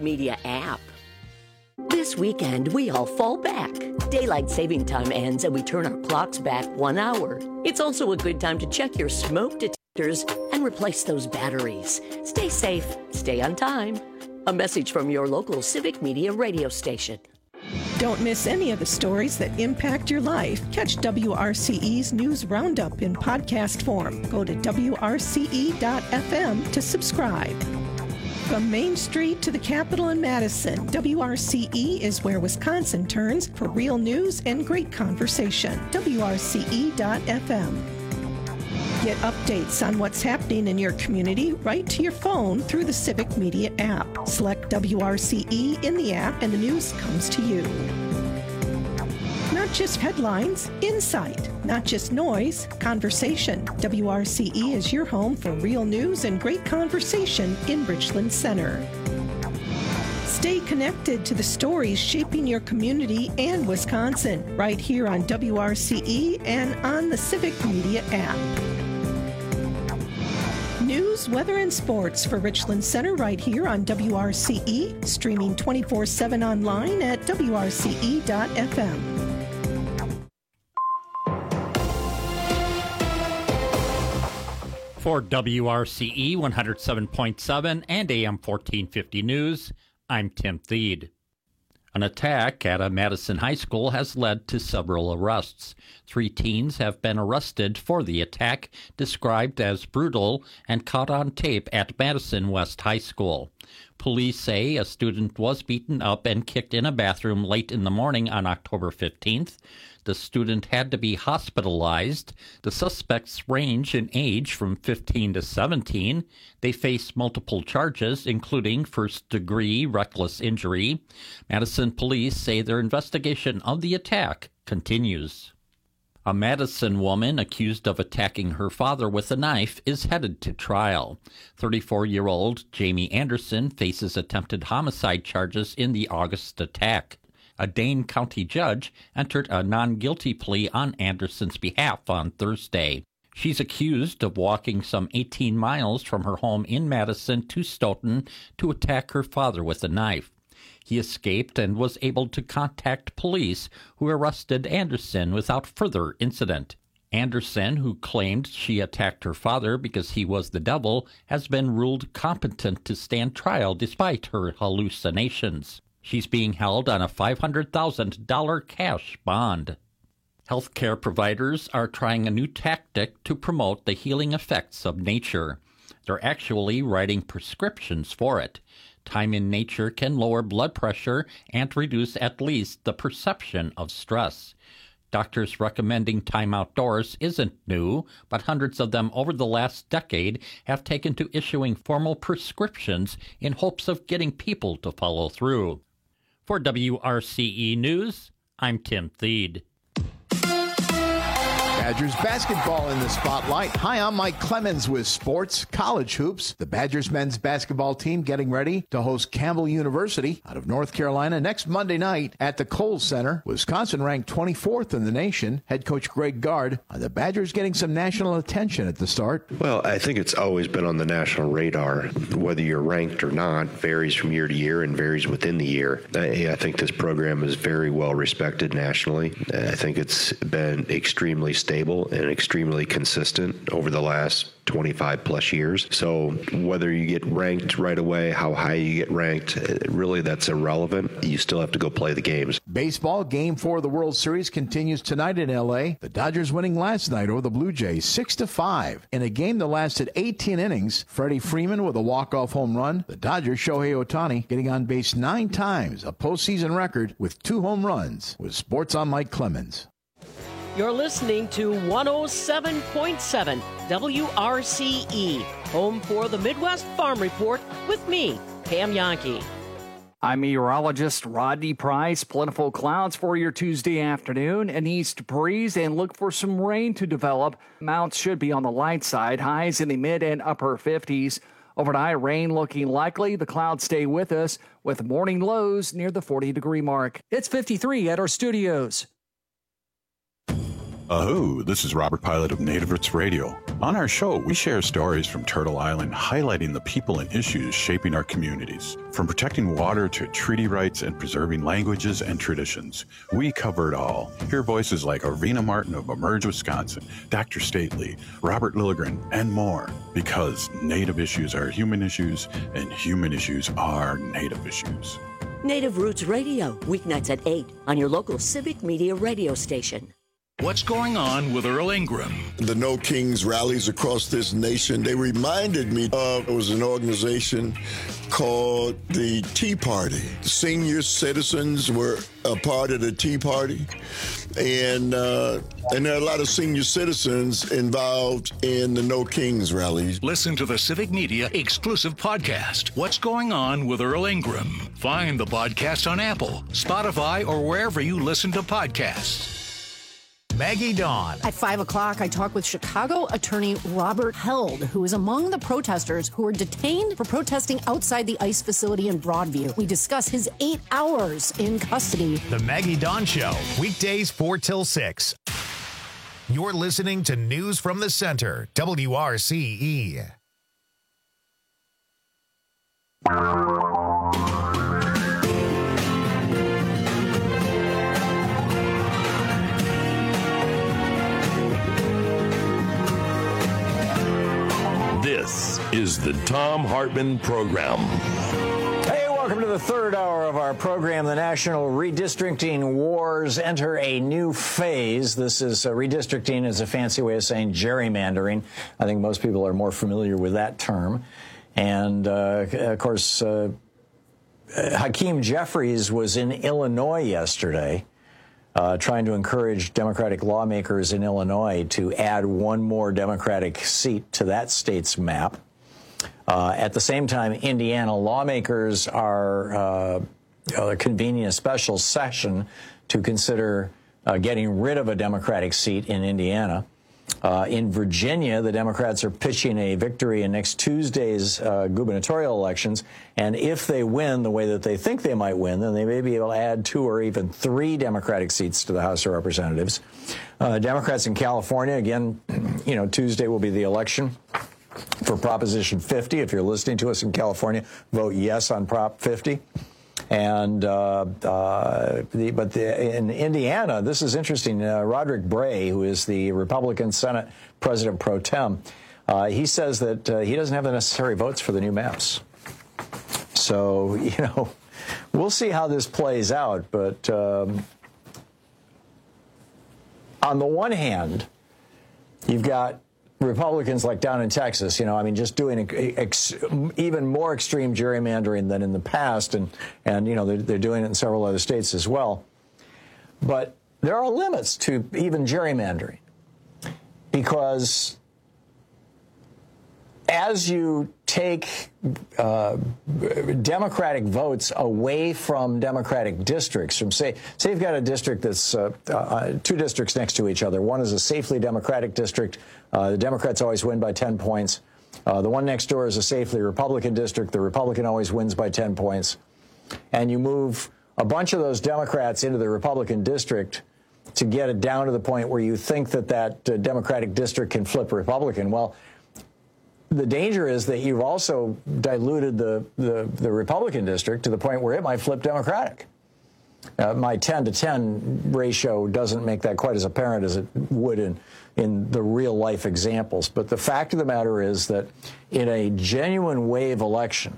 Media app. This weekend, we all fall back. Daylight saving time ends and we turn our clocks back 1 hour. It's also a good time to check your smoke detectors and replace those batteries. Stay safe, stay on time. A message from your local Civic Media radio station. Don't miss any of the stories that impact your life. Catch WRCE's News Roundup in podcast form. Go to WRCE.FM to subscribe. From Main Street to the Capitol in Madison, WRCE is where Wisconsin turns for real news and great conversation. WRCE.FM. Get updates on what's happening in your community right to your phone through the Civic Media app. Select WRCE in the app and the news comes to you. Not just headlines, insight. Not just noise, conversation. WRCE is your home for real news and great conversation in Richland Center. Stay connected to the stories shaping your community and Wisconsin right here on WRCE and on the Civic Media app. News, weather, and sports for Richland Center right here on WRCE, streaming 24/7 online at WRCE.FM. For WRCE 107.7 and AM 1450 News, I'm Tim Thede. An attack at a Madison high school has led to several arrests. 3 teens have been arrested for the attack, described as brutal and caught on tape at Madison West High School. Police say a student was beaten up and kicked in a bathroom late in the morning on October 15th. The student had to be hospitalized. The suspects range in age from 15 to 17. They face multiple charges, including first-degree reckless injury. Madison police say their investigation of the attack continues. A Madison woman accused of attacking her father with a knife is headed to trial. 34-year-old Jamie Anderson faces attempted homicide charges in the August attack. A Dane County judge entered a non-guilty plea on Anderson's behalf on Thursday. She's accused of walking some 18 miles from her home in Madison to Stoughton to attack her father with a knife. He escaped and was able to contact police, who arrested Anderson without further incident. Anderson, who claimed she attacked her father because he was the devil, has been ruled competent to stand trial despite her hallucinations. She's being held on a $500,000 cash bond. Healthcare providers are trying a new tactic to promote the healing effects of nature. They're actually writing prescriptions for it. Time in nature can lower blood pressure and reduce at least the perception of stress. Doctors recommending time outdoors isn't new, but hundreds of them over the last decade have taken to issuing formal prescriptions in hopes of getting people to follow through. For WRCE News, I'm Tim Thede. Badgers basketball in the spotlight. Hi, I'm Mike Clemens with sports, college hoops. The Badgers men's basketball team getting ready to host Campbell University out of North Carolina next Monday night at the Kohl's Center. Wisconsin ranked 24th in the nation. Head coach Greg Gard. Are the Badgers getting some national attention at the start? Well, I think it's always been on the national radar. Whether you're ranked or not varies from year to year and varies within the year. I think this program is very well respected nationally. I think it's been extremely stable and extremely consistent over the last 25 plus years. So whether you get ranked right away, how high you get ranked, really that's irrelevant. You still have to go play the games. Baseball Game 4 of the World Series continues tonight in L.A. The Dodgers winning last night over the Blue Jays 6-5. In a game that lasted 18 innings, Freddie Freeman with a walk-off home run. The Dodgers' Shohei Ohtani getting on base 9 times, a postseason record with 2 home runs. With Sports, I'm Mike Clemens. You're listening to 107.7 WRCE, home for the Midwest Farm Report with me, Pam Yankee. I'm meteorologist Rodney Price. Plentiful clouds for your Tuesday afternoon. An east breeze and look for some rain to develop. Amounts should be on the light side. Highs in the mid and upper 50s. Overnight rain looking likely. The clouds stay with us with morning lows near the 40-degree mark. It's 53 at our studios. This is Robert Pilot of Native Roots Radio. On our show, we share stories from Turtle Island highlighting the people and issues shaping our communities. From protecting water to treaty rights and preserving languages and traditions, we cover it all. Hear voices like Arvina Martin of Emerge, Wisconsin, Dr. Stately, Robert Lilligren, and more. Because Native issues are human issues, and human issues are Native issues. Native Roots Radio, weeknights at 8 on your local Civic Media radio station. What's going on with Earl Ingram? The No Kings rallies across this nation, they reminded me of, it was an organization called the Tea Party. Senior citizens were a part of the Tea Party, and there are a lot of senior citizens involved in the No Kings rallies. Listen to the Civic Media exclusive podcast, What's Going On with Earl Ingram. Find the podcast on Apple, Spotify, or wherever you listen to podcasts. Maggie Dawn. At 5 o'clock, I talk with Chicago attorney Robert Held, who is among the protesters who were detained for protesting outside the ICE facility in Broadview. We discuss his 8 hours in custody. The Maggie Dawn Show, weekdays 4 till 6. You're listening to News from the Center, WRCE. This is the Thom Hartmann Program. Hey, welcome to the third hour of our program. The national redistricting wars enter a new phase. This is redistricting is a fancy way of saying gerrymandering. I think most people are more familiar with that term. And, of course, Hakeem Jeffries was in Illinois yesterday, trying to encourage Democratic lawmakers in Illinois to add one more Democratic seat to that state's map. At the same time, Indiana lawmakers are convening a special session to consider getting rid of a Democratic seat in Indiana. In Virginia, the Democrats are pitching a victory in next Tuesday's gubernatorial elections, and if they win the way that they think they might win, then they may be able to add 2 or even 3 Democratic seats to the House of Representatives. Democrats in California, again, Tuesday will be the election for Proposition 50. If you're listening to us in California, vote yes on Prop 50. And in Indiana, this is interesting. Roderick Bray, who is the Republican Senate President pro tem, he says that he doesn't have the necessary votes for the new maps. So, we'll see how this plays out. But on the one hand, you've got Republicans like down in Texas, just doing even more extreme gerrymandering than in the past. And they're doing it in several other states as well. But there are limits to even gerrymandering, because as you take Democratic votes away from Democratic districts, from say you've got a district that's 2 districts next to each other. One is a safely Democratic district. The Democrats always win by 10 points. The one next door is a safely Republican district. The Republican always wins by 10 points. And you move a bunch of those Democrats into the Republican district to get it down to the point where you think that Democratic district can flip Republican. Well, the danger is that you've also diluted the Republican district to the point where it might flip Democratic. My 10-to-10 ratio doesn't make that quite as apparent as it would in the real-life examples. But the fact of the matter is that in a genuine wave election,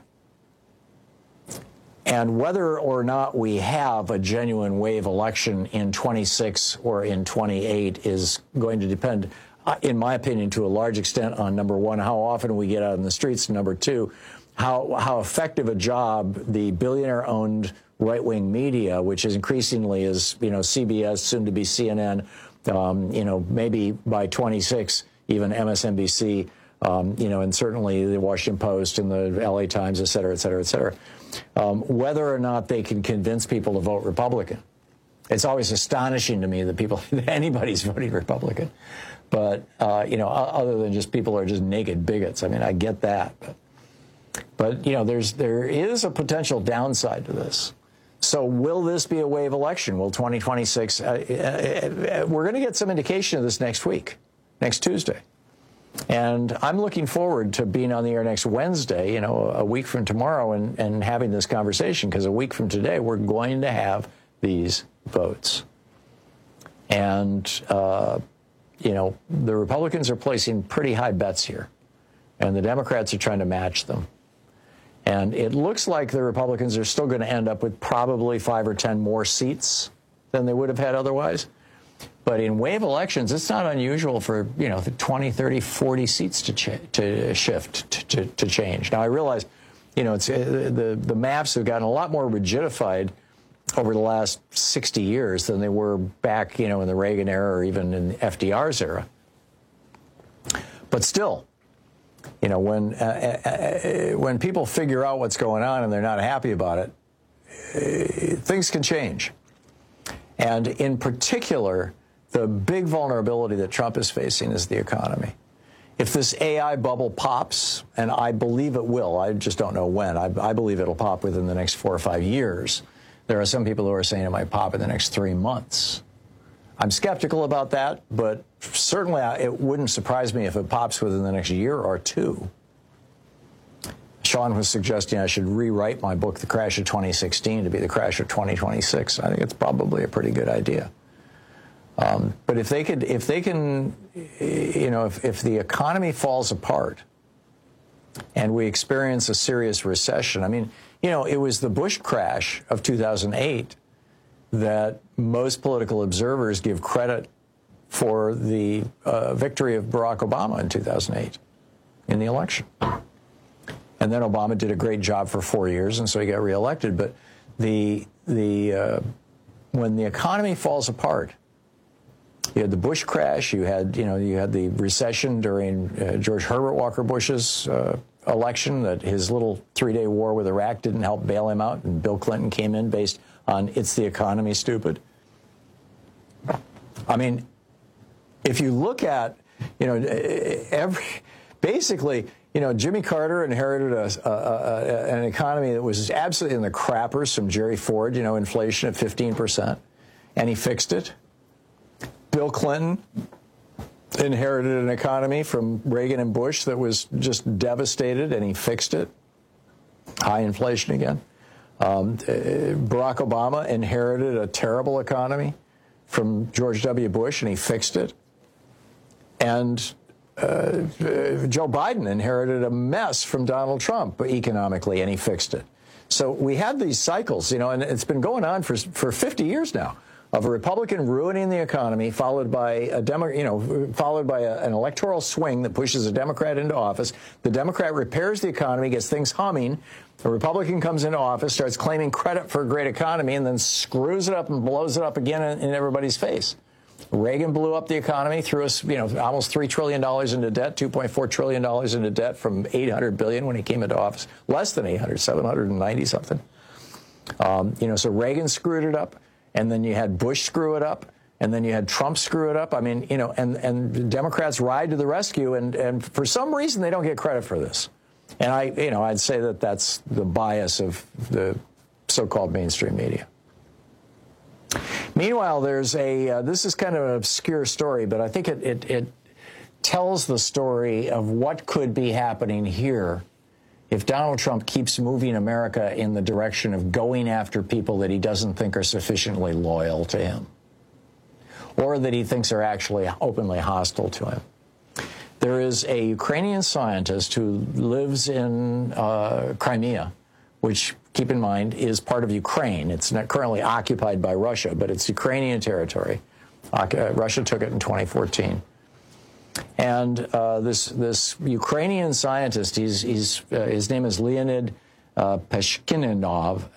and whether or not we have a genuine wave election in 26 or in 28 is going to depend, in my opinion, to a large extent on, number one, how often we get out in the streets, and number two, how effective a job the billionaire-owned right-wing media, which is increasingly is, CBS, soon to be CNN, maybe by 26, even MSNBC, and certainly the Washington Post and the LA Times, et cetera, et cetera, et cetera, whether or not they can convince people to vote Republican. It's always astonishing to me that anybody's voting Republican. But, other than just people are just naked bigots. I mean, I get that. But there is a potential downside to this. So will this be a wave election? Will 2026? We're going to get some indication of this next week, next Tuesday. And I'm looking forward to being on the air next Wednesday, a week from tomorrow, and having this conversation, because a week from today, we're going to have these votes. And, the Republicans are placing pretty high bets here, and the Democrats are trying to match them. And it looks like the Republicans are still going to end up with probably 5 or 10 more seats than they would have had otherwise. But in wave elections, it's not unusual for, 20, 30, 40 seats to shift, to change. Now, I realize, it's the maps have gotten a lot more rigidified over the last 60 years than they were back, in the Reagan era or even in FDR's era. But still, when people figure out what's going on and they're not happy about it, things can change. And in particular, the big vulnerability that Trump is facing is the economy. If this AI bubble pops, and I believe it will, I just don't know when, I believe it'll pop within the next 4 or 5 years. There are some people who are saying it might pop in the next 3 months. I'm skeptical about that, but certainly it wouldn't surprise me if it pops within the next year or two. Sean was suggesting I should rewrite my book, The Crash of 2016, to be The Crash of 2026. I think it's probably a pretty good idea. But if the economy falls apart and we experience a serious recession, it was the Bush crash of 2008 that most political observers give credit for the victory of Barack Obama in 2008 in the election. And then Obama did a great job for 4 years, and so he got reelected. But when the economy falls apart, you had the Bush crash, you had the recession during George Herbert Walker Bush's election, that his little 3-day war with Iraq didn't help bail him out, and Bill Clinton came in based on "it's the economy, stupid." If you look at, Jimmy Carter inherited an economy that was absolutely in the crappers from Jerry Ford, inflation at 15%, and he fixed it. Bill Clinton inherited an economy from Reagan and Bush that was just devastated, and he fixed it. High inflation again. Barack Obama inherited a terrible economy from George W. Bush, and he fixed it. And Joe Biden inherited a mess from Donald Trump economically, and he fixed it. So we have these cycles, and it's been going on for 50 years now, of a Republican ruining the economy, followed by an electoral swing that pushes a Democrat into office. The Democrat repairs the economy, gets things humming. The Republican comes into office, starts claiming credit for a great economy, and then screws it up and blows it up again in everybody's face. Reagan blew up the economy, threw us, almost $3 trillion into debt, $2.4 trillion into debt from $800 billion when he came into office. Less than 800, 790 something. So Reagan screwed it up. And then you had Bush screw it up, and then you had Trump screw it up. And Democrats ride to the rescue, and for some reason they don't get credit for this. And I'd say that that's the bias of the so-called mainstream media. Meanwhile, there's this is kind of an obscure story, but I think it tells the story of what could be happening here if Donald Trump keeps moving America in the direction of going after people that he doesn't think are sufficiently loyal to him, or that he thinks are actually openly hostile to him. There is a Ukrainian scientist who lives in Crimea, which, keep in mind, is part of Ukraine. It's not currently occupied by Russia, but it's Ukrainian territory. Russia took it in 2014. And this Ukrainian scientist, his name is Leonid Peshkinov.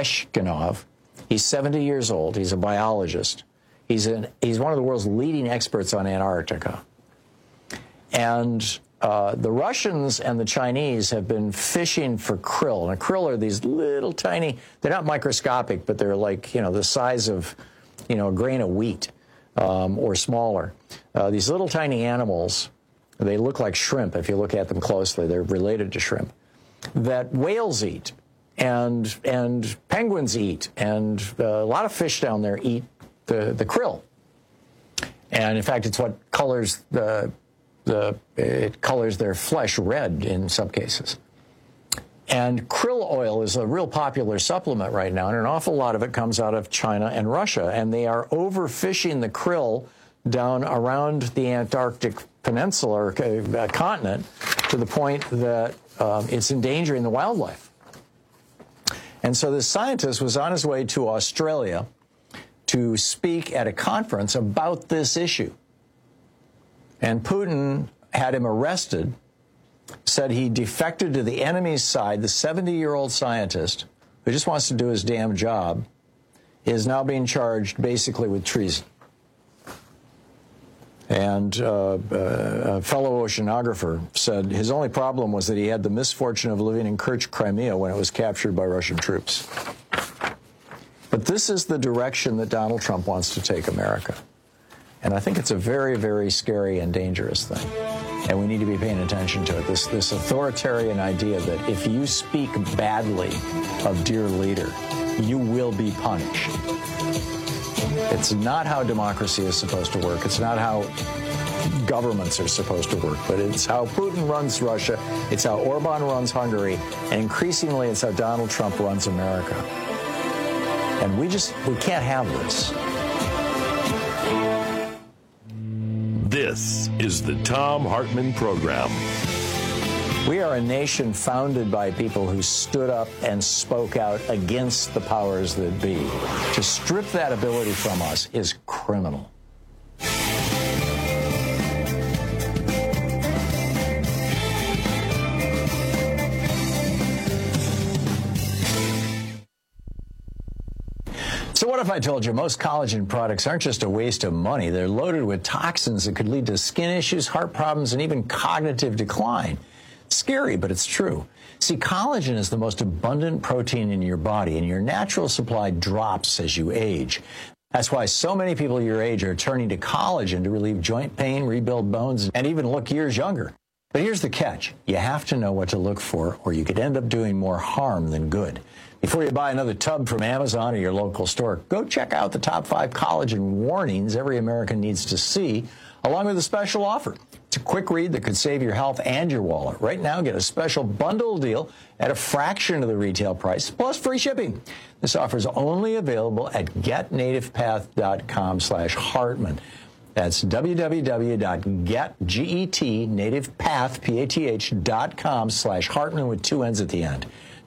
He's 70 years old. He's a biologist. He's one of the world's leading experts on Antarctica. And the Russians and the Chinese have been fishing for krill. And krill are these little tiny, they're not microscopic, but they're like, the size of, a grain of wheat. Or smaller. These little tiny animals, they look like shrimp if you look at them closely. They're related to shrimp, that whales eat. and penguins eat, and a lot of fish down there eat the krill. And in fact, it's what colors it colors their flesh red in some cases. And krill oil is a real popular supplement right now, and an awful lot of it comes out of China and Russia. And they are overfishing the krill down around the Antarctic Peninsula or continent to the point that it's endangering the wildlife. And so this scientist was on his way to Australia to speak at a conference about this issue. And Putin had him arrested, said he defected to the enemy's side. The 70-year-old scientist, who just wants to do his damn job, is now being charged basically with treason. And a fellow oceanographer said his only problem was that he had the misfortune of living in Kerch, Crimea, when it was captured by Russian troops. But this is the direction that Donald Trump wants to take America. And I think it's a very, very scary and dangerous thing. And we need to be paying attention to it. This authoritarian idea that if you speak badly of dear leader, you will be punished. It's not how democracy is supposed to work. It's not how governments are supposed to work. But it's how Putin runs Russia. It's how Orban runs Hungary. And increasingly, it's how Donald Trump runs America. And we can't have this. This is the Thom Hartmann Program. We are a nation founded by people who stood up and spoke out against the powers that be. To strip that ability from us is criminal. So what if I told you most collagen products aren't just a waste of money? They're loaded with toxins that could lead to skin issues, heart problems, and even cognitive decline. Scary, but it's true. See, collagen is the most abundant protein in your body, and your natural supply drops as you age. That's why so many people your age are turning to collagen to relieve joint pain, rebuild bones, and even look years younger. But here's the catch. You have to know what to look for, or you could end up doing more harm than good. Before you buy another tub from Amazon or your local store, go check out the top 5 collagen warnings every American needs to see, along with a special offer. It's a quick read that could save your health and your wallet. Right now, get a special bundle deal at a fraction of the retail price, plus free shipping. This offer is only available at getnativepath.com/Hartmann. That's www.getnativepath.com/Hartmann with 2 N's at the end.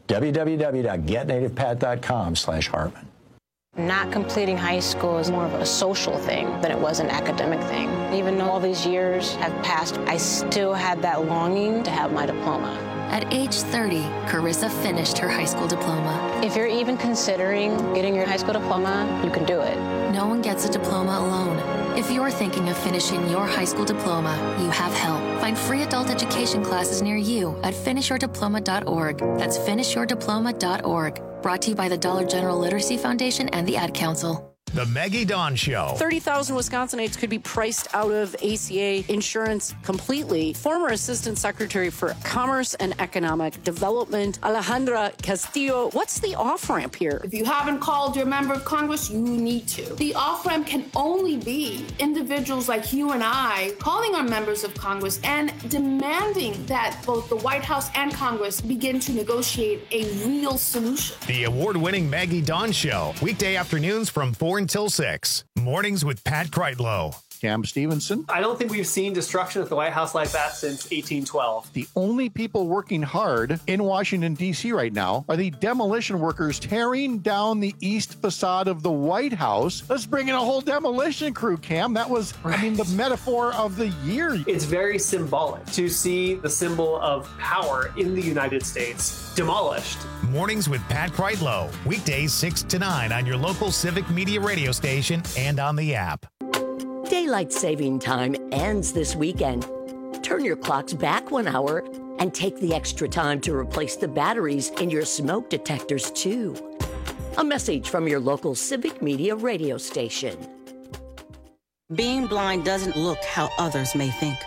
www.getnativepath.com/Hartmann. Not completing high school is more of a social thing than it was an academic thing. Even though all these years have passed, I still had that longing to have my diploma. At age 30, Carissa finished her high school diploma. If you're even considering getting your high school diploma, you can do it. No one gets a diploma alone. If you're thinking of finishing your high school diploma, you have help. Find free adult education classes near you at finishyourdiploma.org. That's finishyourdiploma.org. Brought to you by the Dollar General Literacy Foundation and the Ad Council. The Maggie Dawn Show. 30,000 Wisconsinites could be priced out of ACA insurance completely. Former Assistant Secretary for Commerce and Economic Development, Alejandra Castillo. What's the off-ramp here? If you haven't called your member of Congress, you need to. The off-ramp can only be individuals like you and I calling our members of Congress and demanding that both the White House and Congress begin to negotiate a real solution. The award-winning Maggie Dawn Show. Weekday afternoons from 4 until 6. Mornings with Pat Kreitlow. Cam Stevenson. I don't think we've seen destruction at the White House like that since 1812. The only people working hard in Washington, D.C. right now are the demolition workers tearing down the east facade of the White House. Let's bring in a whole demolition crew, Cam. That was, the metaphor of the year. It's very symbolic to see the symbol of power in the United States demolished. Mornings with Pat Kreitlow. Weekdays 6 to 9 on your local Civic Media radio station and on the app. Daylight saving time ends this weekend. Turn your clocks back 1 hour and take the extra time to replace the batteries in your smoke detectors, too. A message from your local Civic Media radio station. Being blind doesn't look how others may think.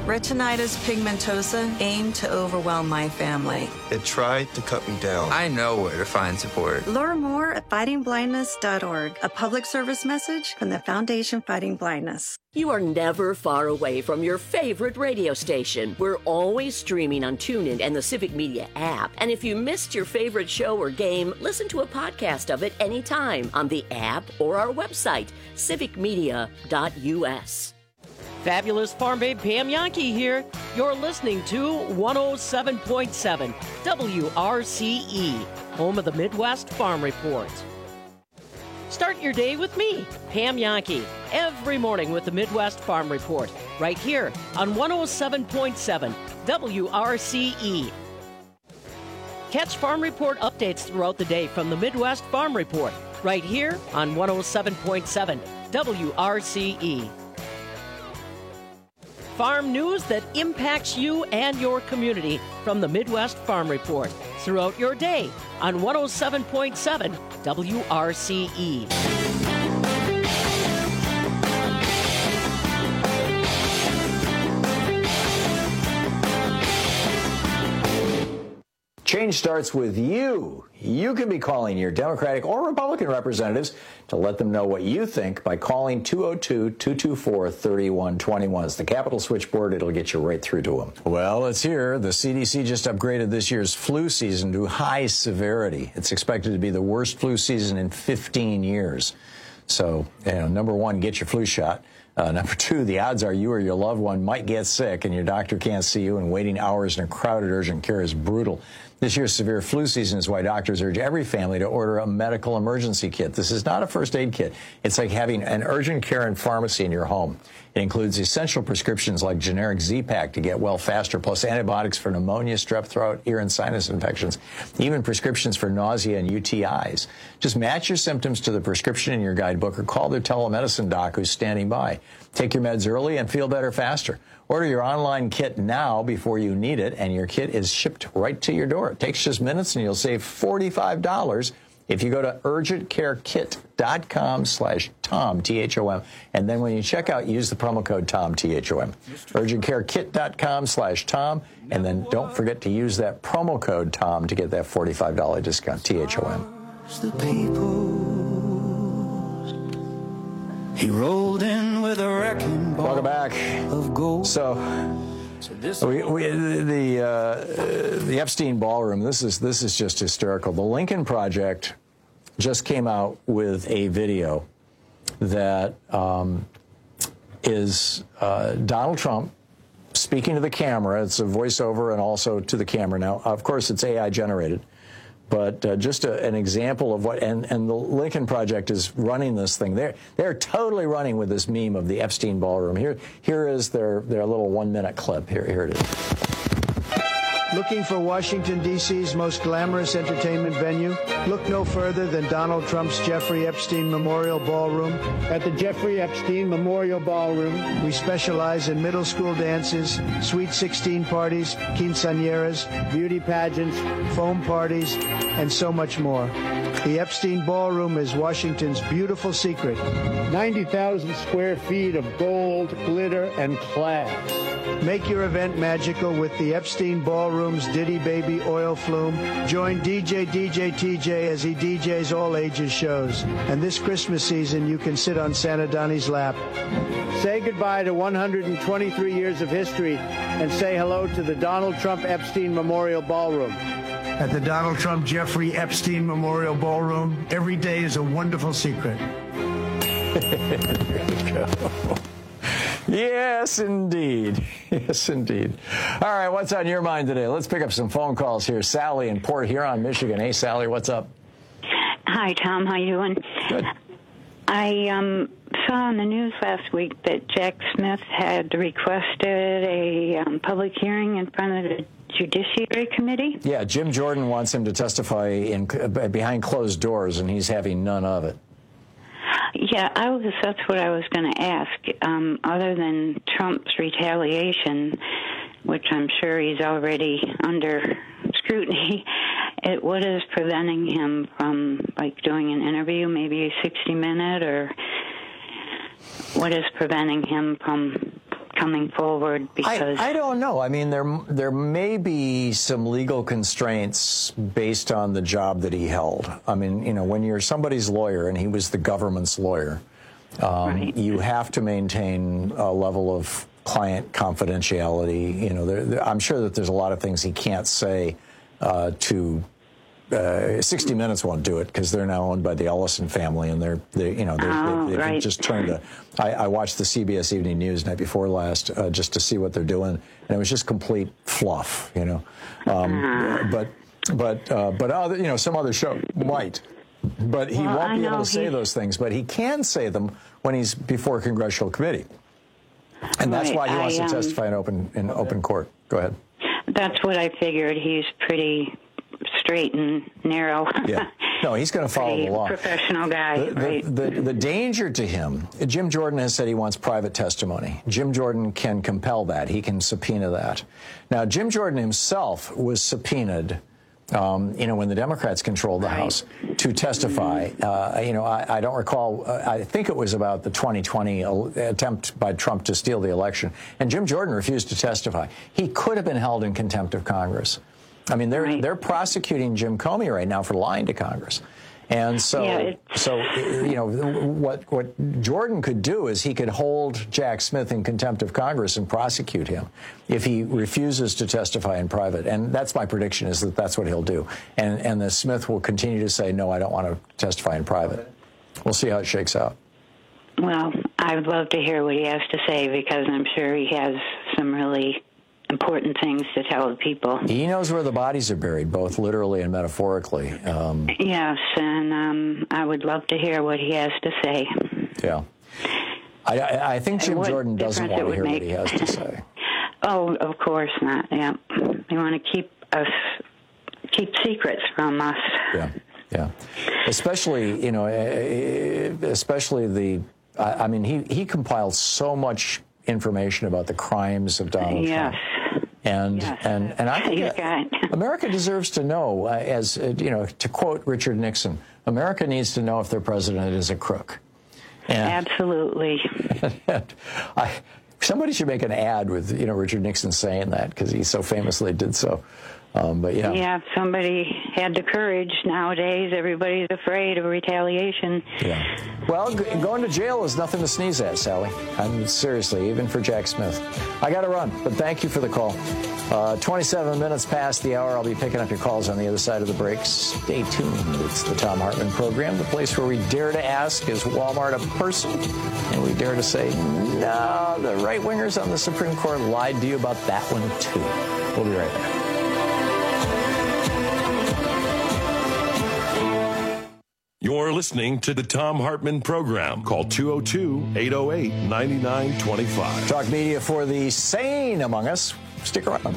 Retinitis pigmentosa aimed to overwhelm my family. It tried to cut me down. I know where to find support. Learn more at fightingblindness.org, a public service message from the Foundation Fighting Blindness. You are never far away from your favorite radio station. We're always streaming on TuneIn and the Civic Media app. And if you missed your favorite show or game, listen to a podcast of it anytime on the app or our website, civicmedia.us. Fabulous Farm Babe Pam Yankee here. You're listening to 107.7 WRCE, home of the Midwest Farm Report. Start your day with me, Pam Yankee, every morning with the Midwest Farm Report, right here on 107.7 WRCE. Catch Farm Report updates throughout the day from the Midwest Farm Report, right here on 107.7 WRCE. Farm news that impacts you and your community from the Midwest Farm Report throughout your day on 107.7 WRCE. Change starts with you. You can be calling your Democratic or Republican representatives to let them know what you think by calling 202-224-3121. It's the Capitol switchboard. It'll get you right through to them. Well, it's here. The CDC just upgraded this year's flu season to high severity. It's expected to be the worst flu season in 15 years. So, number one, get your flu shot. Number two, the odds are you or your loved one might get sick and your doctor can't see you, and waiting hours in a crowded urgent care is brutal. This year's severe flu season is why doctors urge every family to order a medical emergency kit. This is not a first aid kit. It's like having an urgent care and pharmacy in your home. It includes essential prescriptions like generic Z-Pak to get well faster, plus antibiotics for pneumonia, strep throat, ear and sinus infections, even prescriptions for nausea and UTIs. Just match your symptoms to the prescription in your guidebook or call their telemedicine doc who's standing by. Take your meds early and feel better faster. Order your online kit now before you need it, and your kit is shipped right to your door. It takes just minutes, and you'll save $45 if you go to urgentcarekit.com/Tom, T-H-O-M, and then when you check out, use the promo code Tom, T-H-O-M. urgentcarekit.com/Tom, and then don't forget to use that promo code Tom to get that $45 discount, T-H-O-M. The people. He rolled in with a wrecking ball. Welcome back. Of gold. So the Epstein Ballroom. This is just hysterical. The Lincoln Project just came out with a video that is Donald Trump speaking to the camera. It's a voiceover and also to the camera. Now, of course, it's AI generated. But just an example of what, and the Lincoln Project is running this thing. They're totally running with this meme of the Epstein Ballroom. Here is their little 1-minute clip. Here it is. Looking for Washington, D.C.'s most glamorous entertainment venue? Look no further than Donald Trump's Jeffrey Epstein Memorial Ballroom. At the Jeffrey Epstein Memorial Ballroom, we specialize in middle school dances, Sweet 16 parties, quinceañeras, beauty pageants, foam parties, and so much more. The Epstein Ballroom is Washington's beautiful secret. 90,000 square feet of gold, glitter, and class. Make your event magical with the Epstein Ballroom's Diddy Baby Oil Flume. Join DJ TJ as he DJs all ages shows. And this Christmas season, you can sit on Santa Donnie's lap. Say goodbye to 123 years of history and say hello to the Donald Trump Epstein Memorial Ballroom. At the Donald Trump Jeffrey Epstein Memorial Ballroom, every day is a wonderful secret. There you go. Yes, indeed. Yes, indeed. All right, what's on your mind today? Let's pick up some phone calls here. Sally in Port Huron, Michigan. Hey, Sally, what's up? Hi, Tom. How you doing? Good. I saw on the news last week that Jack Smith had requested a public hearing in front of the Judiciary Committee. Yeah, Jim Jordan wants him to testify behind closed doors, and he's having none of it. Yeah, that's what I was going to ask. Other than Trump's retaliation, which I'm sure he's already under scrutiny, what is preventing him from, doing an interview, maybe a 60-minute, or what is preventing him from coming forward? Because I don't know. I mean, there may be some legal constraints based on the job that he held. I mean, you know, when you're somebody's lawyer, and he was the government's lawyer, you have to maintain a level of client confidentiality. You know, I'm sure that there's a lot of things he can't say to 60 Minutes won't do it because they're now owned by the Ellison family, and they've just turned to. I watched the CBS Evening News night before last just to see what they're doing, and it was just complete fluff, you know. But other, you know, some other show might, but he won't be able to say those things. But he can say them when he's before a congressional committee, and that's why he wants to testify in open court. Go ahead. That's what I figured. He's pretty straight and narrow. Yeah. No, he's going to follow the law. Professional guy. The danger to him, Jim Jordan has said he wants private testimony. Jim Jordan can compel that. He can subpoena that. Now, Jim Jordan himself was subpoenaed, you know, when the Democrats controlled the House, to testify. You know, I don't recall. I think it was about the 2020 attempt by Trump to steal the election. And Jim Jordan refused to testify. He could have been held in contempt of Congress. I mean, they're prosecuting Jim Comey right now for lying to Congress. And so you know, what Jordan could do is he could hold Jack Smith in contempt of Congress and prosecute him if he refuses to testify in private. And that's my prediction, is that that's what he'll do. And the Smith will continue to say, no, I don't want to testify in private. We'll see how it shakes out. Well, I would love to hear what he has to say, because I'm sure he has some really important things to tell the people. He knows where the bodies are buried, both literally and metaphorically. Yes, and I would love to hear what he has to say. Yeah. I think Jim Jordan doesn't want to hear what he has to say. Oh, of course not. Yeah. They want to keep secrets from us. Yeah. Yeah. Especially, you know, I mean, he compiled so much information about the crimes of Donald Trump. And I think America deserves to know, as you know, to quote Richard Nixon, America needs to know if their president is a crook. And absolutely. Somebody should make an ad with, you know, Richard Nixon saying that, because he so famously did so. But yeah. Yeah, if somebody had the courage. Nowadays, everybody's afraid of retaliation. Yeah. Well, going to jail is nothing to sneeze at, Sally. I mean, seriously, even for Jack Smith. I got to run, but thank you for the call. 27 minutes past the hour. I'll be picking up your calls on the other side of the break. Stay tuned. It's the Thom Hartmann Program, the place where we dare to ask, is Walmart a person? And we dare to say, no, the right-wingers on the Supreme Court lied to you about that one, too. We'll be right back. You're listening to the Thom Hartmann Program. Call 202-808-9925. Talk media for the sane among us. Stick around.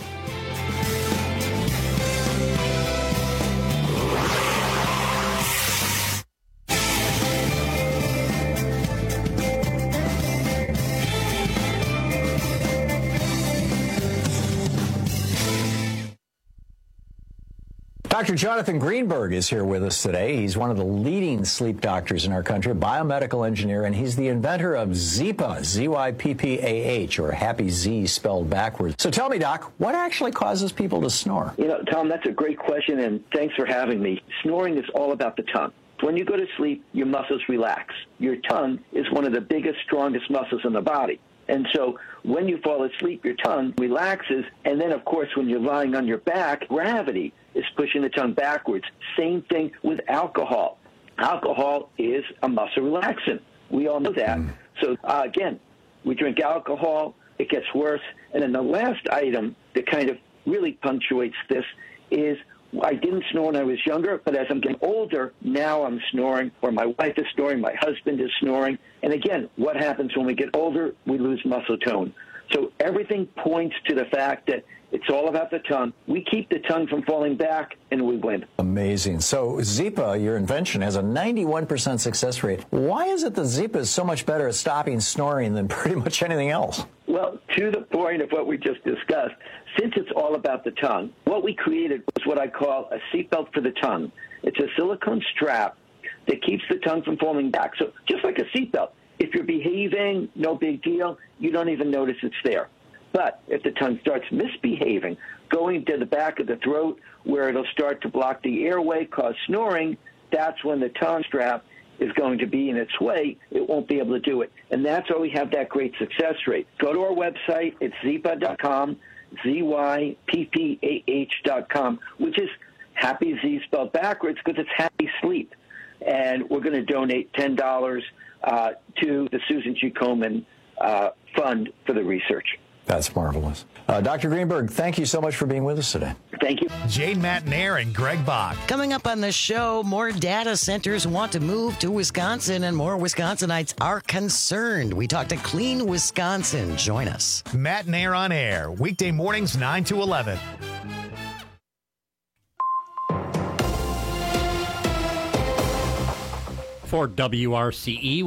Dr. Jonathan Greenberg is here with us today. He's one of the leading sleep doctors in our country, biomedical engineer, and he's the inventor of Zyppah, Z-Y-P-P-A-H, or Happy Z spelled backwards. So tell me, Doc, what actually causes people to snore? You know, Tom, that's a great question, and thanks for having me. Snoring is all about the tongue. When you go to sleep, your muscles relax. Your tongue is one of the biggest, strongest muscles in the body. And so when you fall asleep, your tongue relaxes. And then, of course, when you're lying on your back, gravity is pushing the tongue backwards. Same thing with alcohol. Alcohol is a muscle relaxant. We all know that. So, again, we drink alcohol, it gets worse. And then the last item that kind of really punctuates this is I didn't snore when I was younger, but as I'm getting older, now I'm snoring, or my wife is snoring, my husband is snoring. And again, what happens when we get older? We lose muscle tone. So everything points to the fact that it's all about the tongue. We keep the tongue from falling back, and we win. Amazing. So Zyppah, your invention, has a 91% success rate. Why is it that Zyppah is so much better at stopping snoring than pretty much anything else? Well, to the point of what we just discussed, since it's all about the tongue, what we created was what I call a seatbelt for the tongue. It's a silicone strap that keeps the tongue from falling back. So just like a seatbelt, If you're behaving, no big deal. You don't even notice it's there. But if the tongue starts misbehaving, going to the back of the throat where it'll start to block the airway, cause snoring, that's when the tongue strap is going to be in its way. It won't be able to do it. And that's why we have that great success rate. Go to our website. It's zyppah.com, ZYPPAH.com, which is happy Z spelled backwards because it's happy sleep. And we're going to donate $10 to the Susan G. Komen Fund for the research. That's marvelous. Dr. Greenberg, thank you so much for being with us today. Thank you. Jane Matnair and Greg Bach. Coming up on the show, more data centers want to move to Wisconsin, and more Wisconsinites are concerned. We talk to Clean Wisconsin. Join us. Matnair on air, weekday mornings 9 to 11. For WRCE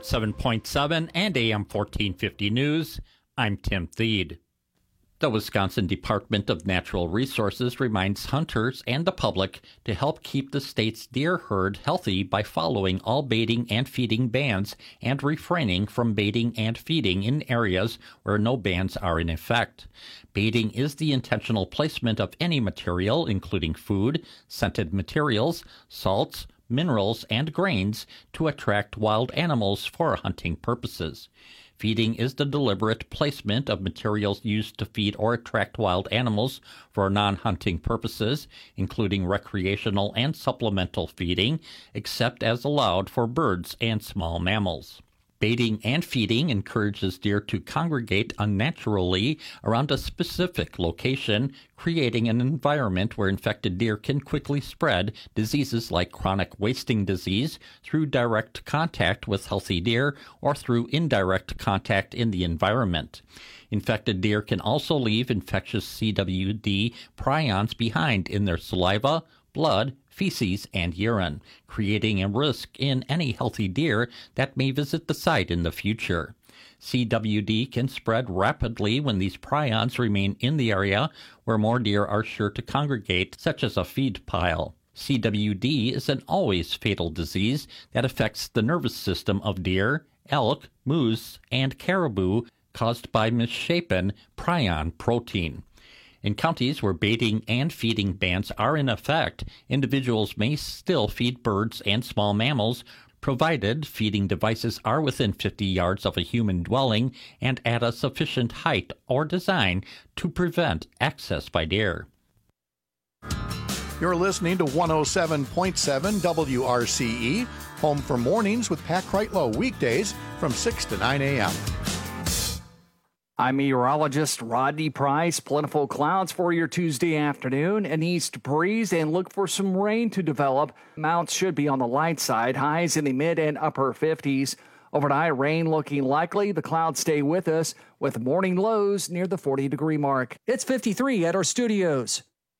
107.7 and AM 1450 News, I'm Tim Thede. The Wisconsin Department of Natural Resources reminds hunters and the public to help keep the state's deer herd healthy by following all baiting and feeding bans and refraining from baiting and feeding in areas where no bans are in effect. Baiting is the intentional placement of any material, including food, scented materials, salts, minerals, and grains, to attract wild animals for hunting purposes. Feeding is the deliberate placement of materials used to feed or attract wild animals for non-hunting purposes, including recreational and supplemental feeding, except as allowed for birds and small mammals. Baiting and feeding encourages deer to congregate unnaturally around a specific location, creating an environment where infected deer can quickly spread diseases like chronic wasting disease through direct contact with healthy deer or through indirect contact in the environment. Infected deer can also leave infectious CWD prions behind in their saliva, blood, feces, and urine, creating a risk in any healthy deer that may visit the site in the future. CWD can spread rapidly when these prions remain in the area where more deer are sure to congregate, such as a feed pile. CWD is an always fatal disease that affects the nervous system of deer, elk, moose, and caribou, caused by misshapen prion protein. In counties where baiting and feeding bans are in effect, individuals may still feed birds and small mammals, provided feeding devices are within 50 yards of a human dwelling and at a sufficient height or design to prevent access by deer. You're listening to 107.7 WRCE, home for mornings with Pat Kreitlow, weekdays from 6 to 9 a.m. I'm meteorologist Rodney Price. Plentiful clouds for your Tuesday afternoon. An east breeze and look for some rain to develop. Mounts should be on the light side. Highs in the mid and upper 50s. Overnight rain looking likely. The clouds stay with us with morning lows near the 40-degree mark. It's 53 at our studios.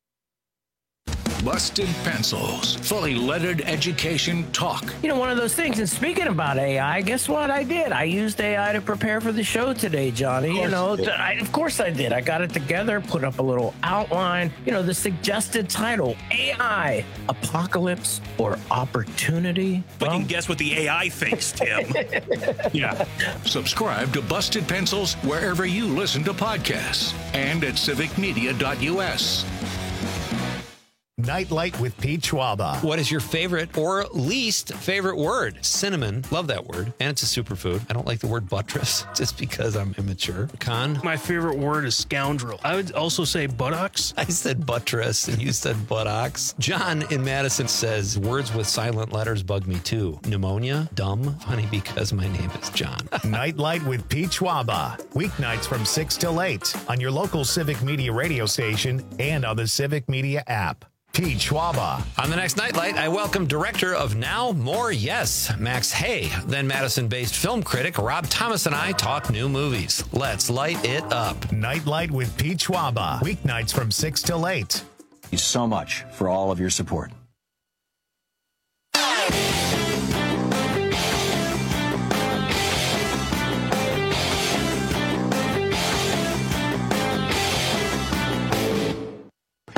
Busted Pencils, fully leaded education talk. You know, one of those things, and speaking about AI, guess what I did? I used AI to prepare for the show today, Johnny. Of course I did. I got it together, put up a little outline. You know, the suggested title, AI, Apocalypse or Opportunity? We can guess what the AI thinks, Tim. Yeah. Subscribe to Busted Pencils wherever you listen to podcasts and at civicmedia.us. Nightlight with Pete Schwaba. What is your favorite or least favorite word? Cinnamon. Love that word. And it's a superfood. I don't like the word buttress just because I'm immature. Con? My favorite word is scoundrel. I would also say buttocks. I said buttress and you said buttocks. John in Madison says words with silent letters bug me too. Pneumonia. Dumb. Funny because my name is John. Nightlight with Pete Schwaba. Weeknights from 6 till 8 on your local Civic Media radio station and on the Civic Media app. Pete Schwaba. On the next Nightlight, I welcome director of Now More Yes, Max Hay. Then Madison-based film critic Rob Thomas and I talk new movies. Let's light it up. Nightlight with Pete Schwaba. Weeknights from 6 till 8. Thank you so much for all of your support.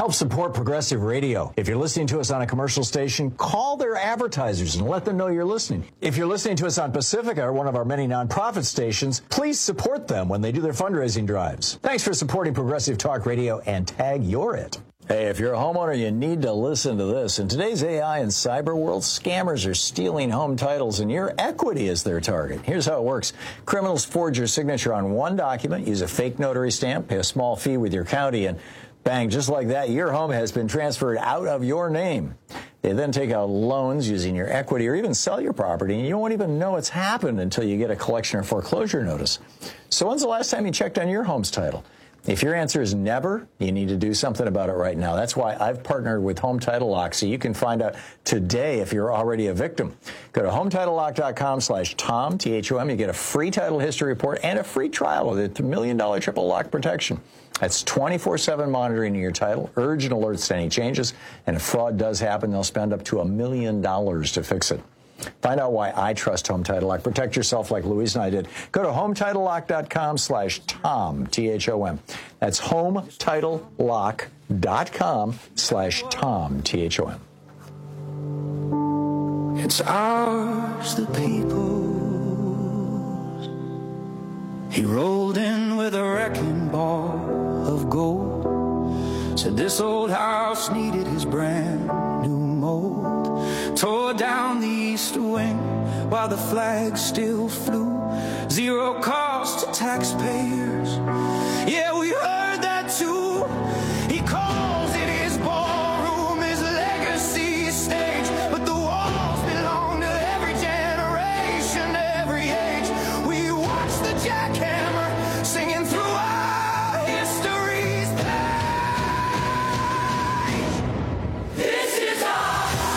Help support Progressive Radio. If you're listening to us on a commercial station, call their advertisers and let them know you're listening. If you're listening to us on Pacifica, or one of our many nonprofit stations, please support them when they do their fundraising drives. Thanks for supporting Progressive Talk Radio, and tag you're it. Hey, if you're a homeowner, you need to listen to this. In today's AI and cyber world, scammers are stealing home titles, and your equity is their target. Here's how it works. Criminals forge your signature on one document, use a fake notary stamp, pay a small fee with your county, and bang, just like that, your home has been transferred out of your name. They then take out loans using your equity or even sell your property, and you won't even know it's happened until you get a collection or foreclosure notice. So when's the last time you checked on your home's title? If your answer is never, you need to do something about it right now. That's why I've partnered with Home Title Lock, so you can find out today if you're already a victim. Go to HometitleLock.com/Tom, T-H-O-M. You get a free title history report and a free trial with a $1 million triple lock protection. That's 24/7 monitoring of your title, urgent alerts to any changes, and if fraud does happen, they'll spend up to $1 million to fix it. Find out why I trust Home Title Lock. Protect yourself like Louise and I did. Go to HometitleLock.com/Tom, T-H-O-M. That's HometitleLock.com/Tom, T-H-O-M. It's ours, the people's. He rolled in with a wrecking ball of gold. Said this old house needed his brand new mold. Tore down the east wing while the flag still flew. Zero cost to taxpayers. Yeah, we heard that too. He calls it his ballroom, his legacy stage. But the walls belong to every generation, every age. We watch the jackhammer singing through our history's page. This is our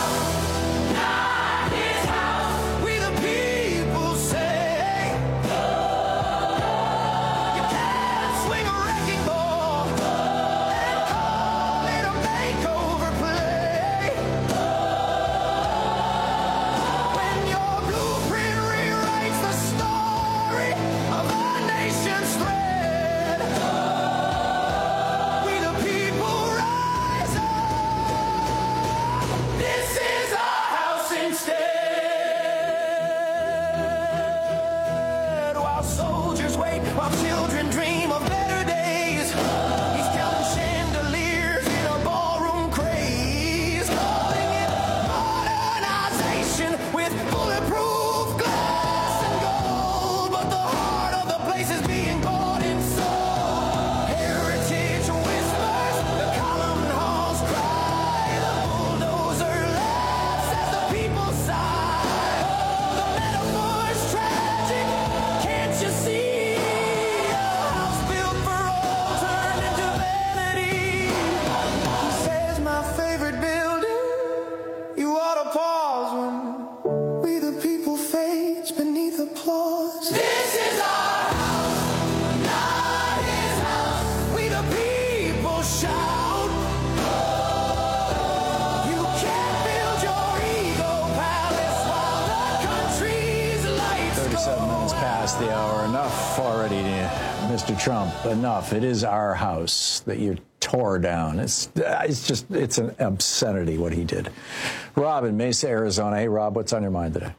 Mr. Trump, enough. It is our house that you tore down. It's an obscenity what he did. Rob in Mesa, Arizona. Hey, Rob, what's on your mind today?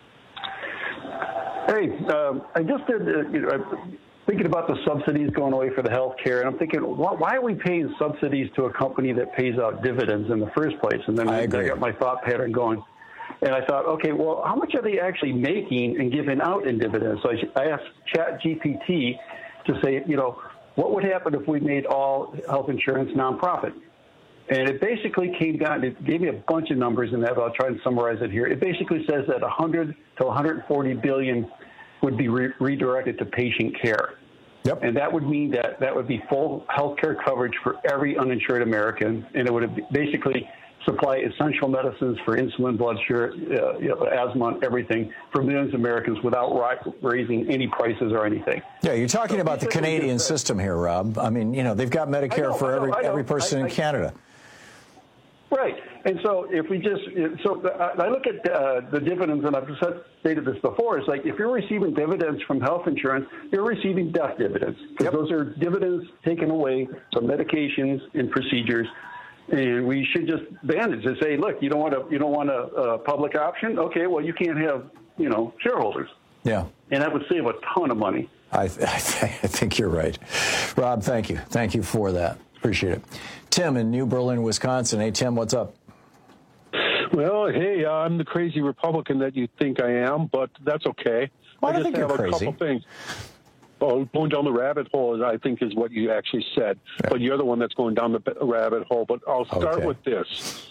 Hey, I just did, thinking about the subsidies going away for the health care, and I'm thinking, why are we paying subsidies to a company that pays out dividends in the first place? And then I got my thought pattern going. And I thought, okay, well, how much are they actually making and giving out in dividends? So I asked ChatGPT to say, what would happen if we made all health insurance nonprofit? And it basically came down, it gave me a bunch of numbers in that, but I'll try and summarize it here. It basically says that 100 to 140 billion would be redirected to patient care. Yep. And that would mean that would be full health care coverage for every uninsured American, and it would basically supply essential medicines for insulin, blood sugar, asthma, everything for millions of Americans without raising any prices or anything. Yeah, you're talking about the Canadian system here, Rob. I mean, they've got Medicare for every person in Canada. Right. And so if we just, I look at the dividends, and I've stated this before, it's like if you're receiving dividends from health insurance, you're receiving death dividends, because those are dividends taken away from medications and procedures And we should just ban it to say, look, you don't want a public option? Okay, well, you can't have, shareholders. Yeah. And that would save a ton of money. I think you're right. Rob, thank you. Thank you for that. Appreciate it. Tim in New Berlin, Wisconsin. Hey, Tim, what's up? Well, hey, I'm the crazy Republican that you think I am, but that's okay. Well, I just think have you're a crazy. couple things. Well, going down the rabbit hole, I think, is what you actually said. Yeah. But you're the one that's going down the rabbit hole. But I'll start with this.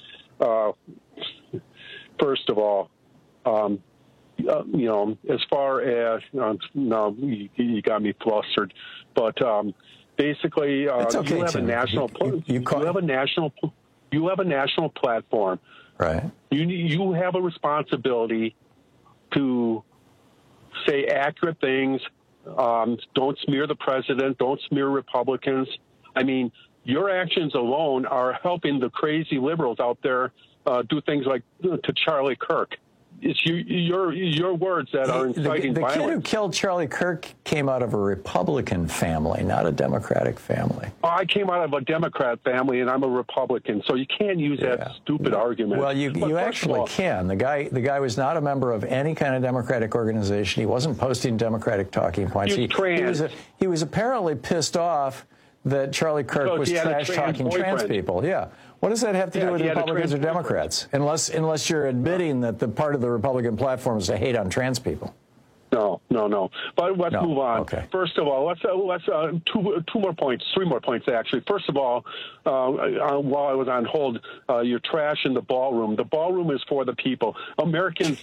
First of all, as far as no, you got me flustered. But basically, you have a national. You have a national platform. Right. You have a responsibility to say accurate things. Don't smear the president. Don't smear Republicans. I mean, your actions alone are helping the crazy liberals out there do things like to Charlie Kirk. It's your words that are inciting violence. The kid who killed Charlie Kirk came out of a Republican family, not a Democratic family. I came out of a Democrat family, and I'm a Republican, so you can't use that stupid argument. Well, you actually can. The guy was not a member of any kind of Democratic organization. He wasn't posting Democratic talking points. He was apparently pissed off that Charlie Kirk was trash-talking trans people. Yeah. What does that have to do with Republicans or Democrats? Unless you're admitting that the part of the Republican platform is to hate on trans people. No. But let's move on. Okay. First of all, let's three more points actually. First of all, while I was on hold, you're trashing the ballroom. The ballroom is for the people. Americans,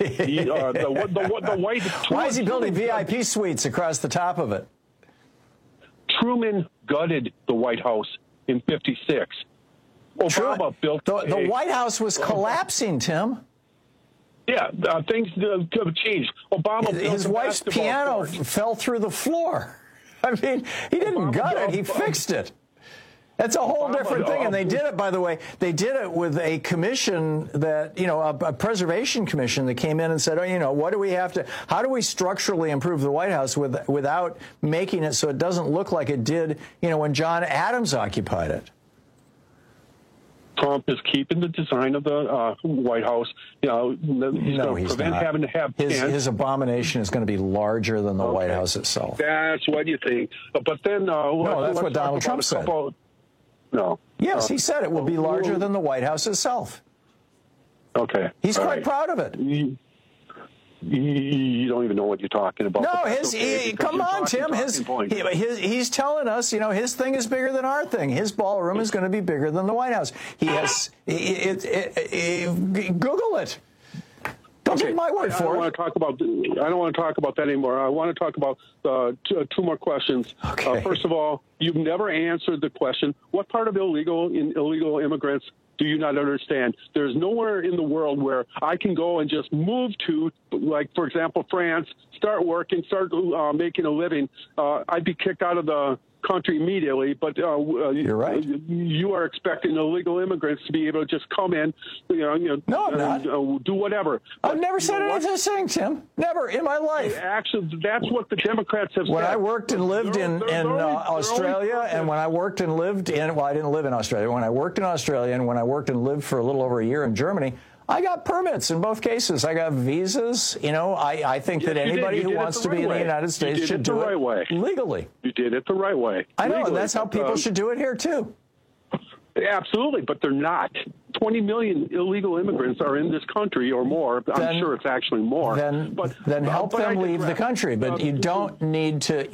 the white. Why is he building VIP suites across the top of it? Truman gutted the White House in '56. Obama built the White House was collapsing, Tim. Yeah, things have changed. Obama his wife's piano fell through the floor. I mean, he didn't gut it; he fixed it. That's a whole different thing. And they did it, by the way. They did it with a commission that, a preservation commission that came in and said, what do we have to? How do we structurally improve the White House without making it so it doesn't look like it did, when John Adams occupied it? Trump is keeping the design of the White House. He's going to prevent having to have his abomination is going to be larger than the White House itself. That's what you think. But then that's what Donald Trump said. No. Yes, he said it will be larger than the White House itself. Okay. He's quite proud of it. You don't even know what you're talking about. No, come on, Tim. He's telling us, his thing is bigger than our thing. His ballroom is going to be bigger than the White House. He has. Google it. Don't take my word for it. I don't want to talk about that anymore. I want to talk about two more questions. Okay. First of all, you've never answered the question: what part of illegal immigrants do you not understand? There's nowhere in the world where I can go and just move to, like, for example, France, start working, start making a living. I'd be kicked out of the country immediately, but you're right. You are expecting illegal immigrants to be able to just come in, no, I'm not. Do whatever. I've never said anything saying, Tim. Never in my life. Actually, that's what the Democrats have said. When I worked and lived in Australia, and when I worked and lived in, I didn't live in Australia. When I worked in Australia and when I worked and lived for a little over a year in Germany, I got permits in both cases. I got visas. I think that anybody who wants to be in the United States should do it legally. You did it the right way. I know, and that's how people should do it here, too. Absolutely, but they're not. 20 million illegal immigrants are in this country or more. I'm sure it's actually more. Then help them leave the country. But you don't need to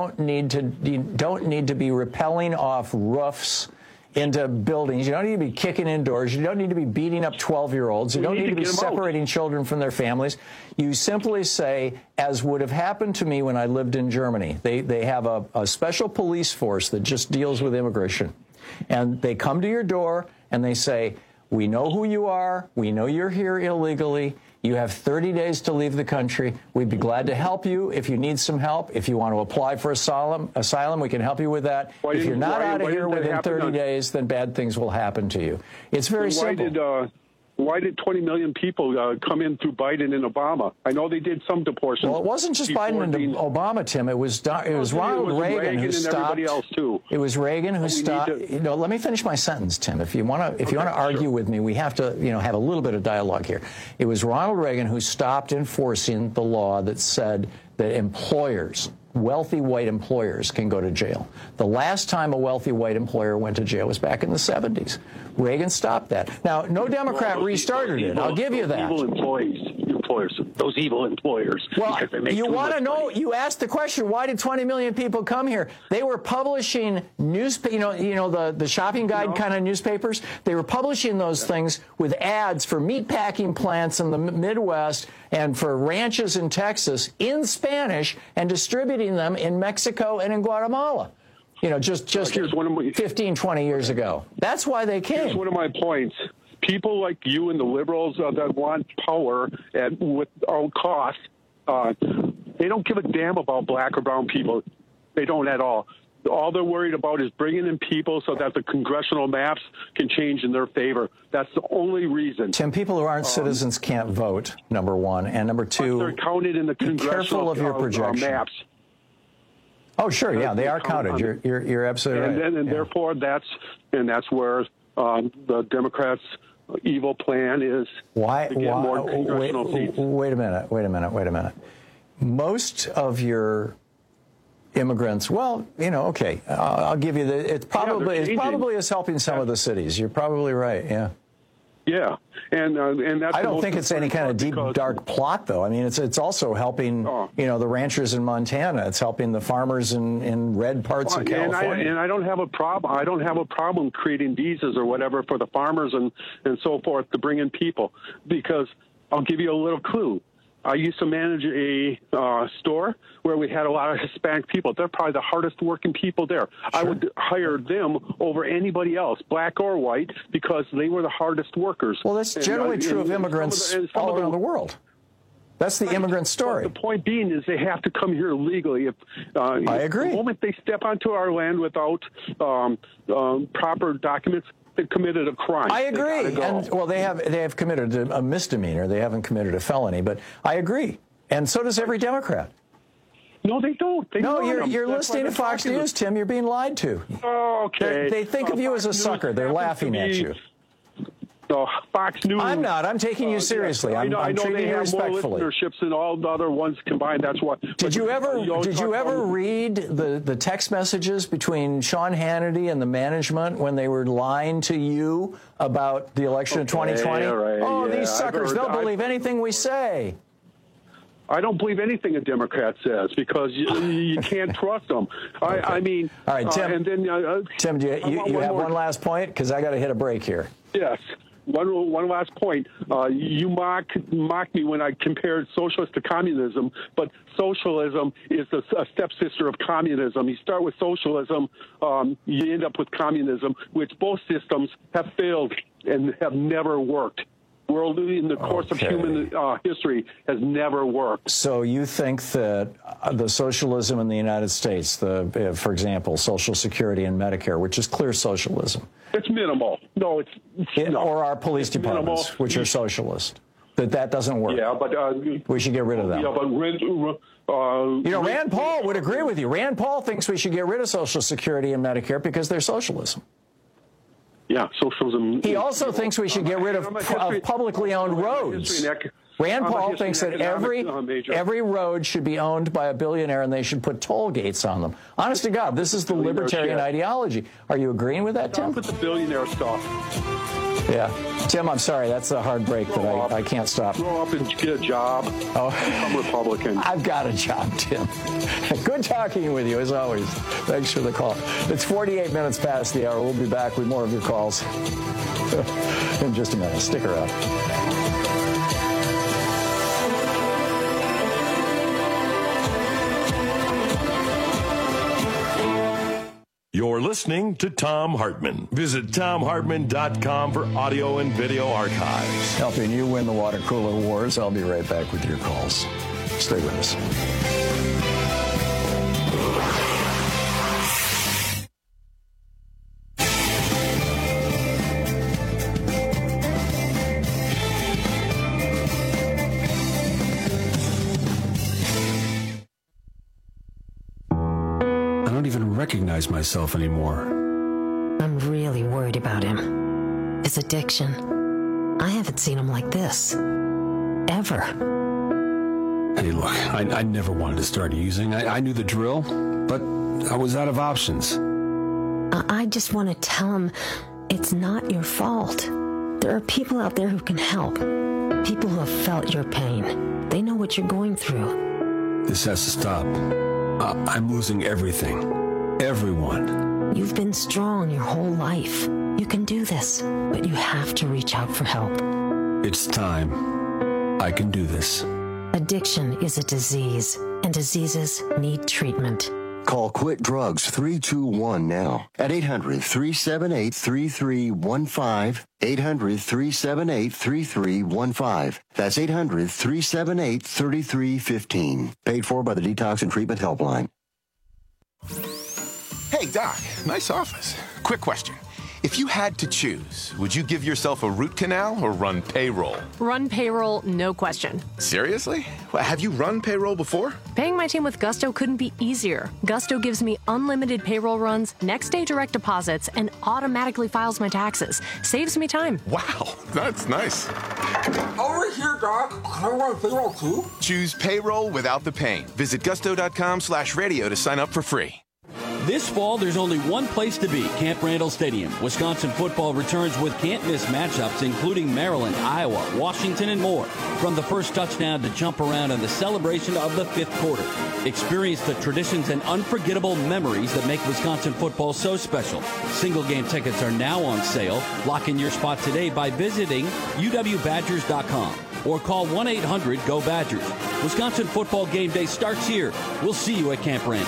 be rappelling off roofs into buildings. You don't need to be kicking indoors. You don't need to be beating up 12-year-olds. You don't need to be separating children from their families. You simply say, as would have happened to me when I lived in Germany, they have a special police force that just deals with immigration. And they come to your door and they say, we know who you are. We know you're here illegally. You have 30 days to leave the country. We'd be glad to help you if you need some help. If you want to apply for asylum, we can help you with that. If you're not out of here within 30 days, then bad things will happen to you. It's very simple. Why did 20 million people come in through Biden and Obama? I know they did some deportations. Well, it wasn't just Biden and Obama, Tim. It was Ronald Reagan who stopped. Everybody else too. It was Reagan who stopped. Let me finish my sentence, Tim. If you want to argue with me, we have to have a little bit of dialogue here. It was Ronald Reagan who stopped enforcing the law that said that employers, wealthy white employers, can go to jail. The last time a wealthy white employer went to jail was back in the 70s. Reagan stopped that. Now, no Democrat restarted it. I'll give you that. Evil employers, those evil employers. Well, you want to know? You asked the question: why did 20 million people come here? They were publishing the shopping guide kind of newspapers. They were publishing those things with ads for meatpacking plants in the Midwest and for ranches in Texas in Spanish and distributing them in Mexico and in Guatemala. Just 15, 20 years ago. That's why they came. Here's one of my points. People like you and the liberals that want power without cost, they don't give a damn about black or brown people. They don't at all. All they're worried about is bringing in people so that the congressional maps can change in their favor. That's the only reason. Tim, people who aren't citizens can't vote, number one. And number two, they're counted in the congressional careful of your projection. Maps. Oh, sure, yeah, they are counted. You're absolutely right. And therefore, that's where the Democrats' evil plan is. Why? To get more congressional seats. Wait a minute. Most of your immigrants, I'll give you it's probably is helping some of the cities. You're probably right. Yeah. Yeah, and that's. I don't think it's any kind of deep, dark plot, though. I mean, it's also helping, the ranchers in Montana. It's helping the farmers in red parts of California. And I don't have a problem. I don't have a problem creating visas or whatever for the farmers and so forth to bring in people, because I'll give you a little clue. I used to manage a store where we had a lot of Hispanic people. They're probably the hardest working people there. Sure. I would hire them over anybody else, black or white, because they were the hardest workers. Well, that's generally true of immigrants all around the world. That's the immigrant story. The point being is they have to come here legally. I agree. The moment they step onto our land without proper documents, they've committed a crime. I agree. They have committed a misdemeanor. They haven't committed a felony, but I agree. And so does every Democrat. No, they don't. You're listening to Fox News, Tim. You're being lied to. Oh, okay. They think of you as a sucker. They're laughing at you. Fox News. I'm not. I'm taking you seriously. I know treating they you have respectfully. more listenerships than all the other ones combined. That's what. Did you ever read the text messages between Sean Hannity and the management when they were lying to you about the election of 2020? Right, these suckers! They'll believe anything we say. I don't believe anything a Democrat says because you can't trust them. Okay. I mean, all right, Tim. And then, Tim, do you have one last point? Because I got to hit a break here. Yes. One last point. You mocked me when I compared socialist to communism, but socialism is a stepsister of communism. You start with socialism, you end up with communism, which both systems have failed and have never worked. World in the course of human history has never worked. So you think that the socialism in the United States, for example, Social Security and Medicare, which is clear socialism. It's minimal. No, it's no. Or our police departments, minimal. Which are socialist. That doesn't work. Yeah, but we should get rid of them. Yeah, but Rand Paul would agree with you. Rand Paul thinks we should get rid of Social Security and Medicare because they're socialism. Yeah, socialism. He also thinks we should get rid of publicly owned roads. Rand Paul thinks that every road should be owned by a billionaire and they should put toll gates on them. Honest to God, this is the libertarian ideology. Are you agreeing with that, Tim? With the billionaire stuff. Yeah. Tim, I'm sorry. That's a hard break that I can't stop. Grow up and get a job. Become Republican. I've got a job, Tim. Good talking with you, as always. Thanks for the call. It's 48 minutes past the hour. We'll be back with more of your calls in just a minute. Stick around. You're listening to Thom Hartmann. Visit ThomHartmann.com for audio and video archives. Helping you win the water cooler wars. I'll be right back with your calls. Stay with us. recognize myself anymore. I'm really worried about him. His addiction. I haven't seen him like this. Ever. Hey, look, I never wanted to start using. I knew the drill, but I was out of options. I just want to tell him it's not your fault. There are people out there who can help. People who have felt your pain. They know what you're going through. This has to stop. I'm losing everything. Everyone. You've been strong your whole life. You can do this, but you have to reach out for help. It's time. I can do this. Addiction is a disease, and diseases need treatment. Call Quit Drugs 321 now at 800-378-3315. 800-378-3315. That's 800-378-3315. Paid for by the Detox and Treatment Helpline. Hey, Doc, nice office. Quick question. If you had to choose, would you give yourself a root canal or run payroll? Run payroll, no question. Seriously? Have you run payroll before? Paying my team with Gusto couldn't be easier. Gusto gives me unlimited payroll runs, next-day direct deposits, and automatically files my taxes. Saves me time. Wow, that's nice. Over here, Doc. Can I run payroll too? Choose payroll without the pain. Visit gusto.com/radio to sign up for free. This fall, there's only one place to be, Camp Randall Stadium. Wisconsin football returns with can't-miss matchups, including Maryland, Iowa, Washington, and more. From the first touchdown to jump around and the celebration of the fifth quarter. Experience the traditions and unforgettable memories that make Wisconsin football so special. Single-game tickets are now on sale. Lock in your spot today by visiting uwbadgers.com or call 1-800-GO-BADGERS. Wisconsin football game day starts here. We'll see you at Camp Randall.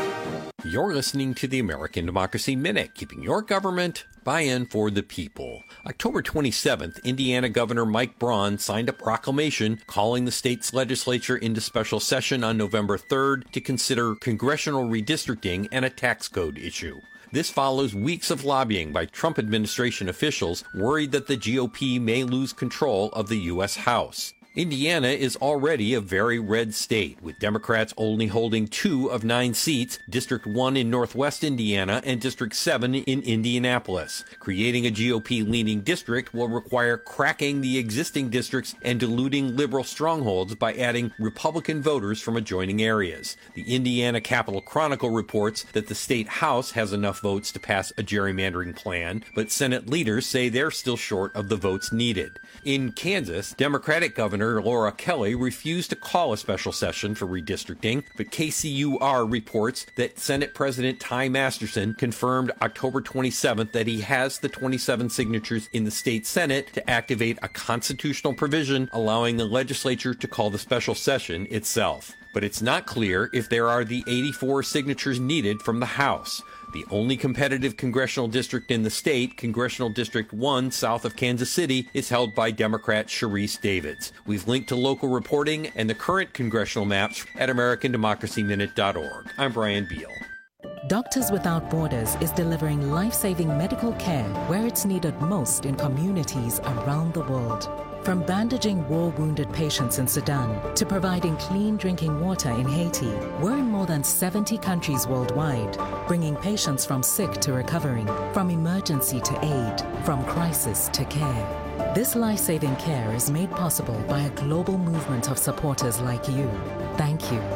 You're listening to the American Democracy Minute, keeping your government by-in for the people. October 27th, Indiana Governor Mike Braun signed a proclamation calling the state's legislature into special session on November 3rd to consider congressional redistricting and a tax code issue. This follows weeks of lobbying by Trump administration officials worried that the GOP may lose control of the U.S. House. Indiana is already a very red state, with Democrats only holding 2 of 9 seats, District 1 in Northwest Indiana and District 7 in Indianapolis. Creating a GOP-leaning district will require cracking the existing districts and diluting liberal strongholds by adding Republican voters from adjoining areas. The Indiana Capitol Chronicle reports that the state House has enough votes to pass a gerrymandering plan, but Senate leaders say they're still short of the votes needed. In Kansas, Democratic Governor Laura Kelly refused to call a special session for redistricting, but KCUR reports that Senate President Ty Masterson confirmed October 27th that he has the 27 signatures in the state Senate to activate a constitutional provision allowing the legislature to call the special session itself. But it's not clear if there are the 84 signatures needed from the House. The only competitive congressional district in the state, Congressional District 1 south of Kansas City, is held by Democrat Sharice Davids. We've linked to local reporting and the current congressional maps at AmericanDemocracyMinute.org. I'm Brian Beal. Doctors Without Borders is delivering life-saving medical care where it's needed most in communities around the world. From bandaging war-wounded patients in Sudan to providing clean drinking water in Haiti, we're in more than 70 countries worldwide, bringing patients from sick to recovering, from emergency to aid, from crisis to care. This life-saving care is made possible by a global movement of supporters like you. Thank you.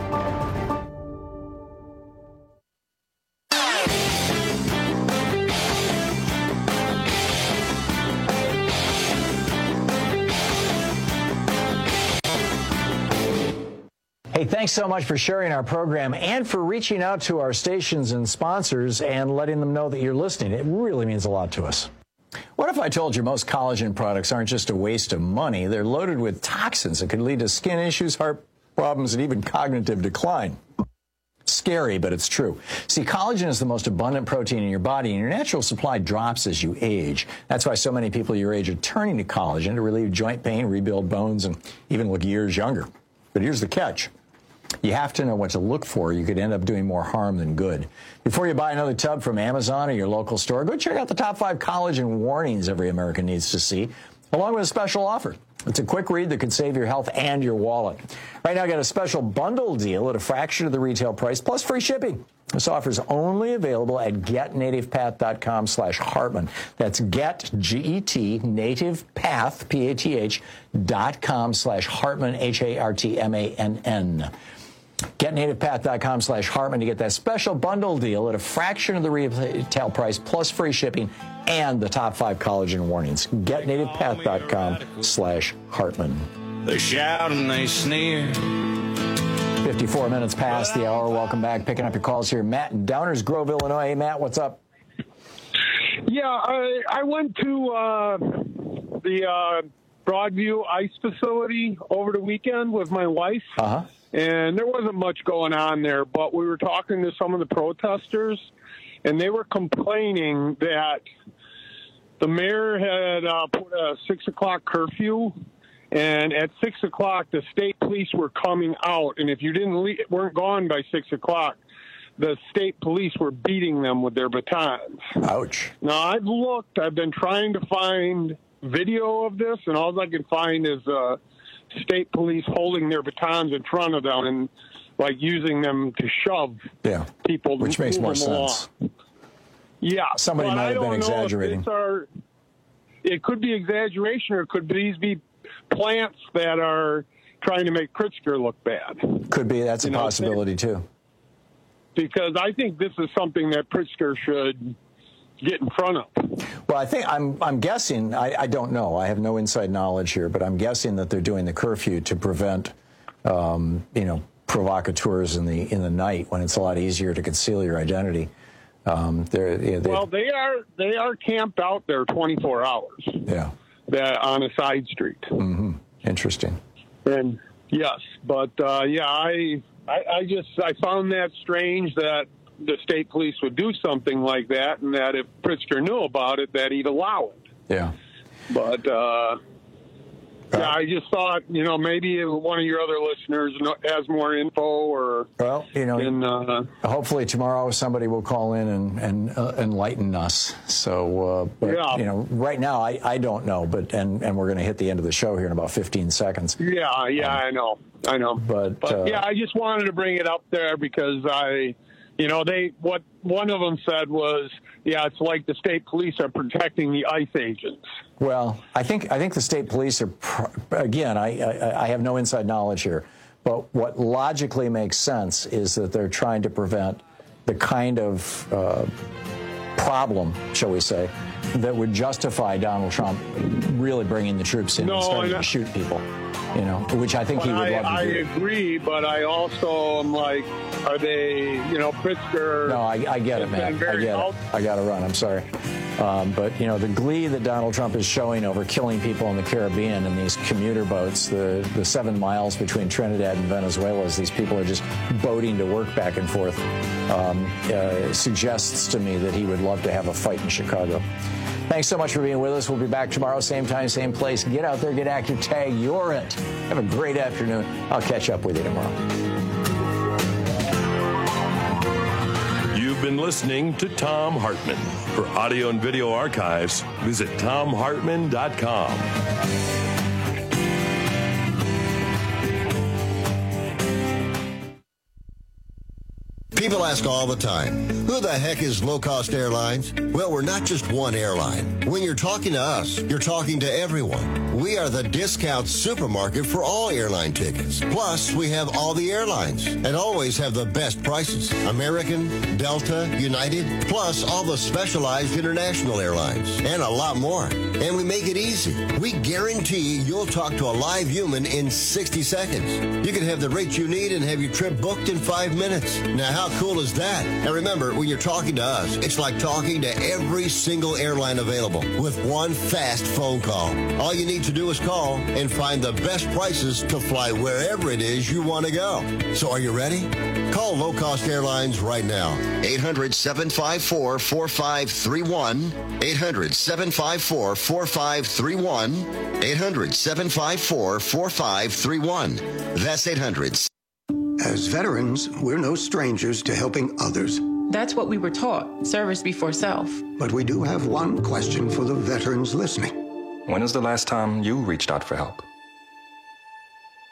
Hey, thanks so much for sharing our program and for reaching out to our stations and sponsors and letting them know that you're listening. It really means a lot to us. What if I told you most collagen products aren't just a waste of money? They're loaded with toxins that could lead to skin issues, heart problems, and even cognitive decline. Scary, but it's true. See, collagen is the most abundant protein in your body, and your natural supply drops as you age. That's why so many people your age are turning to collagen to relieve joint pain, rebuild bones, and even look years younger. But here's the catch. You have to know what to look for. You could end up doing more harm than good. Before you buy another tub from Amazon or your local store, go check out the top 5 collagen warnings every American needs to see, along with a special offer. It's a quick read that could save your health and your wallet. Right now, I got a special bundle deal at a fraction of the retail price, plus free shipping. This offer is only available at getnativepath.com/Hartmann. That's get, G-E-T, nativepath, P-A-T-H.com/Hartmann, H-A-R-T-M-A-N-N. GetNativePath.com/Hartmann to get that special bundle deal at a fraction of the retail price, plus free shipping and the top 5 collagen warnings. GetNativePath.com/Hartmann. They shout and they sneer. 54 minutes past the hour. Welcome back. Picking up your calls here. Matt in Downers Grove, Illinois. Hey, Matt, what's up? Yeah, I went to the Broadview Ice Facility over the weekend with my wife. Uh-huh. And there wasn't much going on there, but we were talking to some of the protesters, and they were complaining that the mayor had put a 6 o'clock curfew, and at 6 o'clock, the state police were coming out, and if you weren't gone by 6 o'clock, the state police were beating them with their batons. Ouch. Now, I've been trying to find video of this, and all I can find is state police holding their batons in front of them and, like, using them to shove people. Which makes more sense. Yeah. Somebody might have been exaggerating. It could be exaggeration, or could these be plants that are trying to make Pritzker look bad? Could be. That's a possibility, too. Because I think this is something that Pritzker should get in front of. Well, I think I'm guessing. I don't know. I have no inside knowledge here, but I'm guessing that they're doing the curfew to prevent, provocateurs in the night when it's a lot easier to conceal your identity. They are camped out there 24 hours. Yeah. On a side street. Mm-hmm. Interesting. And yes, but I found that strange that the state police would do something like that, and that if Pritzker knew about it, that he'd allow it. Yeah. But I just thought, maybe one of your other listeners has more info, or hopefully tomorrow somebody will call in and enlighten us. So, right now I don't know, but and we're going to hit the end of the show here in about 15 seconds. Yeah, I know. But I just wanted to bring it up there because what one of them said was, it's like the state police are protecting the ICE agents. Well, I think the state police are, again, I have no inside knowledge here, but what logically makes sense is that they're trying to prevent the kind of problem, shall we say, that would justify Donald Trump really bringing the troops in and starting to shoot people, which I think he would love to do. I agree, but I also am like, are they, Pritzker... No, I get it, man. I get it. I got to run. I'm sorry. But, the glee that Donald Trump is showing over killing people in the Caribbean in these commuter boats, the 7 miles between Trinidad and Venezuela, as these people are just boating to work back and forth, suggests to me that he would love to have a fight in Chicago. Thanks so much for being with us. We'll be back tomorrow, same time, same place. Get out there, get active, tag, you're it. Have a great afternoon. I'll catch up with you tomorrow. You've been listening to Thom Hartmann. For audio and video archives, visit ThomHartmann.com. People ask all the time, who the heck is Low Cost Airlines? Well, we're not just one airline. When you're talking to us, you're talking to everyone. We are the discount supermarket for all airline tickets. Plus, we have all the airlines and always have the best prices. American, Delta, United, plus all the specialized international airlines and a lot more. And we make it easy. We guarantee you'll talk to a live human in 60 seconds. You can have the rate you need and have your trip booked in 5 minutes. Now, how cool is that? And remember, when you're talking to us, it's like talking to every single airline available with one fast phone call. All you need to do is call and find the best prices to fly wherever it is you want to go. So are you ready? Call Low Cost Airlines right now. 800-754-4531. 800-754-4531. 800-754-4531. That's 800. As veterans, we're no strangers to helping others. That's what we were taught, service before self. But we do have one question for the veterans listening. When is the last time you reached out for help?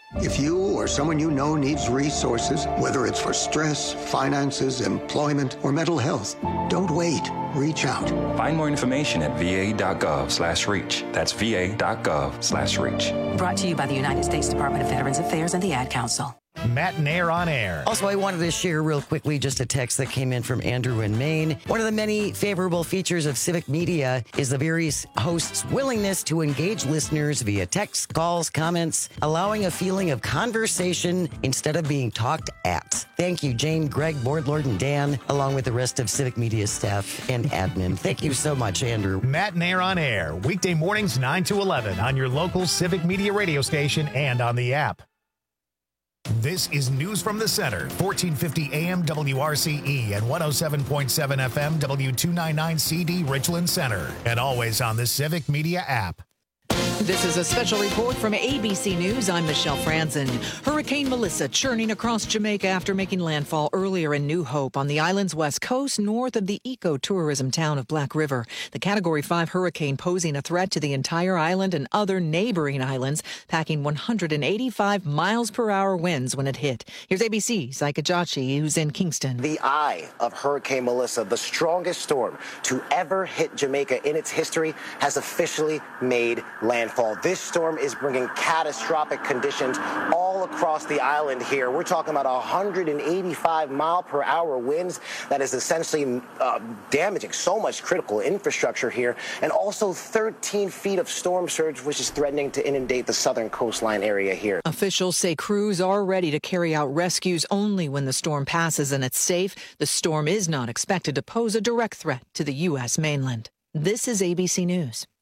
If you or someone you know needs resources, whether it's for stress, finances, employment, or mental health, don't wait. Reach out. Find more information at va.gov/reach. That's va.gov/reach. Brought to you by the United States Department of Veterans Affairs and the Ad Council. Matt Nair on air. Also, I wanted to share real quickly just a text that came in from Andrew in Maine. One of the many favorable features of Civic Media is the various hosts' willingness to engage listeners via text, calls, comments, allowing a feeling of conversation instead of being talked at. Thank you, Jane, Greg, Boardlord, and Dan, along with the rest of Civic Media staff and admin. Thank you so much, Andrew. Matt Nair on air, weekday mornings 9 to 11 on your local Civic Media radio station and on the app. This is News from the Center, 1450 AM WRCE and 107.7 FM W299CD Richland Center, and always on the Civic Media app. This is a special report from ABC News. I'm Michelle Franzen. Hurricane Melissa churning across Jamaica after making landfall earlier in New Hope on the island's west coast, north of the ecotourism town of Black River. The Category 5 hurricane posing a threat to the entire island and other neighboring islands, packing 185 miles per hour winds when it hit. Here's ABC's Ika Jachi, who's in Kingston. The eye of Hurricane Melissa, the strongest storm to ever hit Jamaica in its history, has officially made landfall. This storm is bringing catastrophic conditions all across the island here. We're talking about 185 mile per hour winds that is essentially damaging so much critical infrastructure here, and also 13 feet of storm surge, which is threatening to inundate the southern coastline area here. Officials say crews are ready to carry out rescues only when the storm passes and it's safe. The storm is not expected to pose a direct threat to the U.S. mainland. This is ABC News.